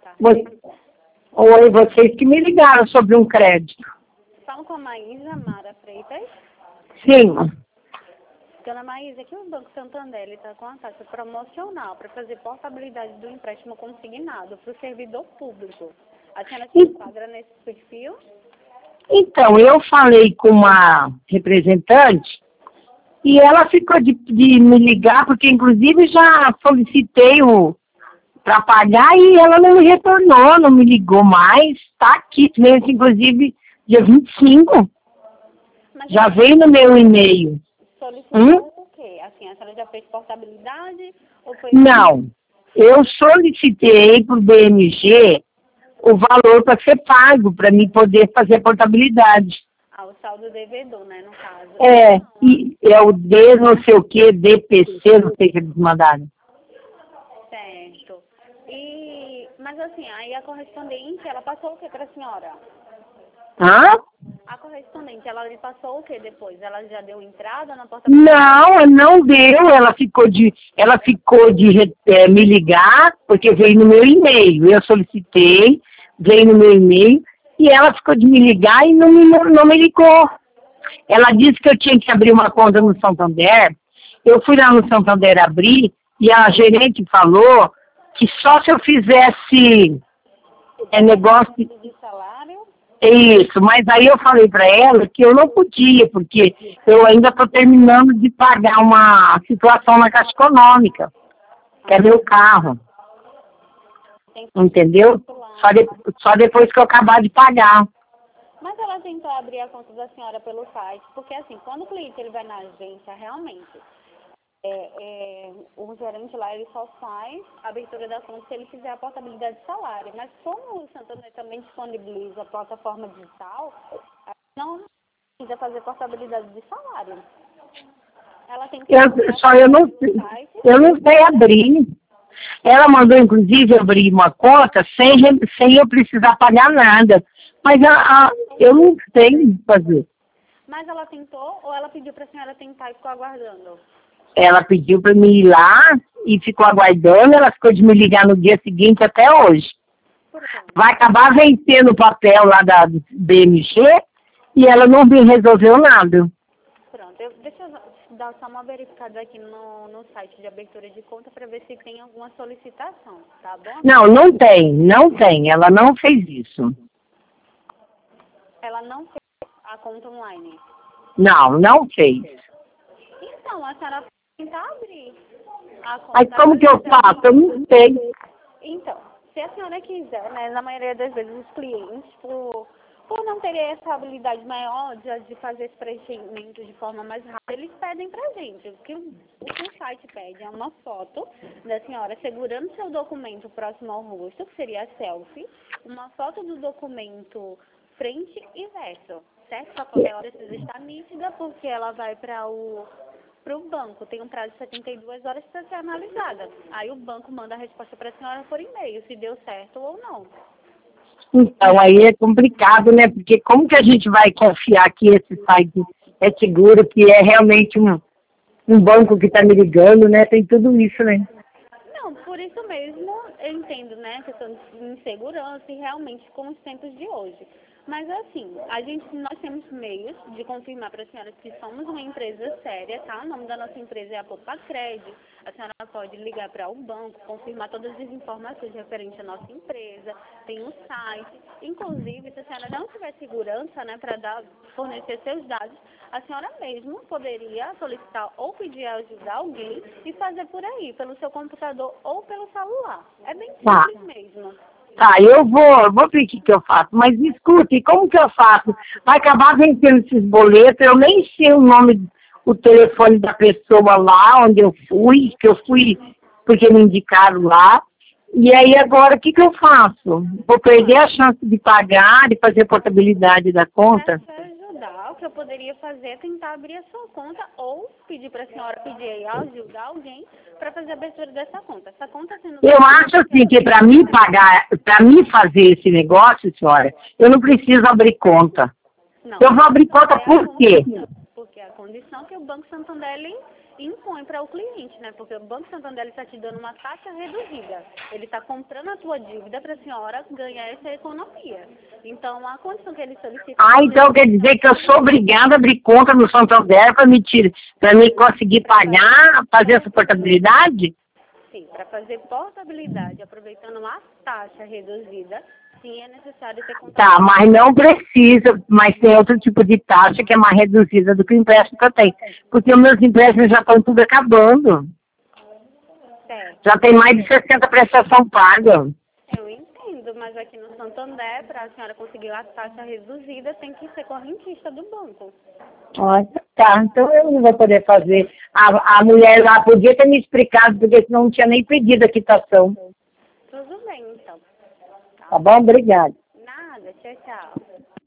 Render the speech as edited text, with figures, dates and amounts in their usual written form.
tarde. Oi, vocês que me ligaram sobre um crédito. Falo com a Maísa Mara Freitas. Sim. Dona Maísa, aqui o Banco Santander está com uma taxa promocional para fazer portabilidade do empréstimo consignado para o servidor público. A senhora se enquadra nesse perfil? Então, eu falei com uma representante e ela ficou de me ligar, porque inclusive já solicitei para pagar e ela não me retornou, não me ligou mais. Está aqui, mesmo, inclusive, dia 25. Mas já veio no meu e-mail. Solicitou o quê? Assim, a senhora já fez portabilidade? Ou foi... Não, eu solicitei para o BMG o valor para ser pago, para mim poder fazer a portabilidade. Ah, o saldo devedor, né, no caso. E é o D não sei o que, DPC, não sei o que eles mandaram. Certo. Mas assim, aí a correspondente, ela passou o que para a senhora? Hã? A correspondente, ela lhe passou o que depois? Ela já deu entrada na portabilidade? Não, ela não deu, ela ficou de me ligar, porque veio no meu e-mail. Eu solicitei, veio no meu e-mail, e ela ficou de me ligar e não me ligou. Ela disse que eu tinha que abrir uma conta no Santander. Eu fui lá no Santander abrir, e a gerente falou que só se eu fizesse negócio de salário? Isso, mas aí eu falei para ela que eu não podia, porque eu ainda estou terminando de pagar uma situação na Caixa Econômica, que é meu carro. Entendeu? Só depois que eu acabar de pagar. Mas ela tentou abrir a conta da senhora pelo site, porque assim, quando o cliente ele vai na agência, realmente, o gerente lá, ele só faz a abertura da conta se ele fizer a portabilidade de salário. Mas como o Santander também disponibiliza a plataforma digital, não precisa fazer portabilidade de salário. Ela tem que eu não sei abrir. Ela mandou, inclusive, abrir uma conta sem eu precisar pagar nada. Mas eu não sei fazer. Mas ela tentou ou ela pediu para a senhora tentar e ficou aguardando? Ela pediu para mim ir lá e ficou aguardando. Ela ficou de me ligar no dia seguinte até hoje. Vai acabar vencendo o papel lá da BMG e ela não resolveu nada. Pronto, deixa eu dar só uma verificada aqui no site de abertura de conta para ver se tem alguma solicitação, tá bom? Não tem. Ela não fez isso. Ela não fez a conta online? Não fez. Então, a senhora tentar abrir a conta. Aí como que eu faço? Eu não sei. Então, se a senhora quiser, né, na maioria das vezes os clientes, por não terem essa habilidade maior de fazer esse preenchimento de forma mais rápida, eles pedem pra gente. O que o site pede é uma foto da senhora segurando seu documento próximo ao rosto, que seria a selfie, uma foto do documento frente e verso, certo? Só que ela precisa estar nítida porque ela vai para o banco, tem um prazo de 72 horas para ser analisada. Aí o banco manda a resposta para a senhora por e-mail, se deu certo ou não. Então, aí é complicado, né? Porque como que a gente vai confiar que esse site é seguro, que é realmente um banco que está me ligando, né? Tem tudo isso, né? Não, por isso mesmo eu entendo, né? Questão de insegurança e realmente com os tempos de hoje. Mas assim, nós temos meios de confirmar para a senhora que somos uma empresa séria, tá? O nome da nossa empresa é a Popacred. A senhora pode ligar para o banco, confirmar todas as informações referentes à nossa empresa, tem um site. Inclusive, se a senhora não tiver segurança, né, para fornecer seus dados, a senhora mesmo poderia solicitar ou pedir ajuda a alguém e fazer por aí, pelo seu computador ou pelo celular. É bem simples mesmo. Tá, eu vou ver o que eu faço. Mas me escute, como que eu faço? Vai acabar vencendo esses boletos, eu nem sei o nome, o telefone da pessoa lá onde eu fui porque me indicaram lá. E aí agora, o que eu faço? Vou perder a chance de pagar, de fazer a portabilidade da conta? O que eu poderia fazer é tentar abrir a sua conta ou pedir para a senhora pedir ajudar alguém para fazer a abertura dessa conta. Essa conta sendo... Eu acho assim que para mim pagar, para mim fazer esse negócio, senhora, eu não preciso abrir conta. Não, eu vou abrir conta por quê? Porque a condição que o Banco Santander impõe para o cliente, né? Porque o Banco Santander está te dando uma taxa reduzida. Ele está comprando a tua dívida para a senhora ganhar essa economia. Então, a condição que ele solicita... Então quer dizer que eu sou obrigada a abrir conta no Santander para me conseguir pagar, fazer essa portabilidade? Sim, para fazer portabilidade, aproveitando uma taxa reduzida, sim, é necessário ter conta. Tá, mas não precisa, mas tem outro tipo de taxa que é mais reduzida do que o empréstimo que eu tenho. Porque os meus empréstimos já estão tudo acabando. Certo. Já tem mais de 60 prestação paga. Eu entendo, mas aqui no Santander, para a senhora conseguir a taxa reduzida, tem que ser correntista do banco. Olha, tá, então eu não vou poder fazer. A mulher lá podia ter me explicado, porque senão não tinha nem pedido a quitação. Tudo bem, então. Tá bom? Obrigada. Nada, tchau, tchau.